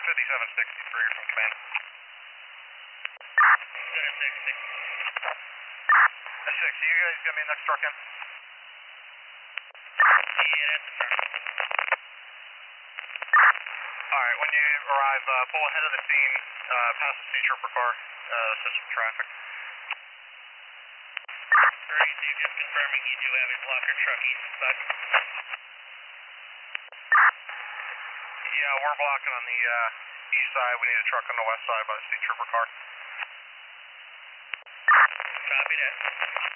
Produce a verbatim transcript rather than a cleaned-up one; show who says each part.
Speaker 1: fifty-seven sixty-three from command.
Speaker 2: Center six six.
Speaker 1: six, you guys gonna be next truck in?
Speaker 2: Yeah, that's affirmative.
Speaker 1: Alright, when you arrive, uh, pull ahead of the scene, uh, past the state trooper car, uh, assist with traffic.
Speaker 2: thirty-two, just confirming you do have a blocker truck east side.
Speaker 1: Yeah, we're blocking on the, uh, east side. We need a truck on the west side by the state trooper car.
Speaker 2: Copy that.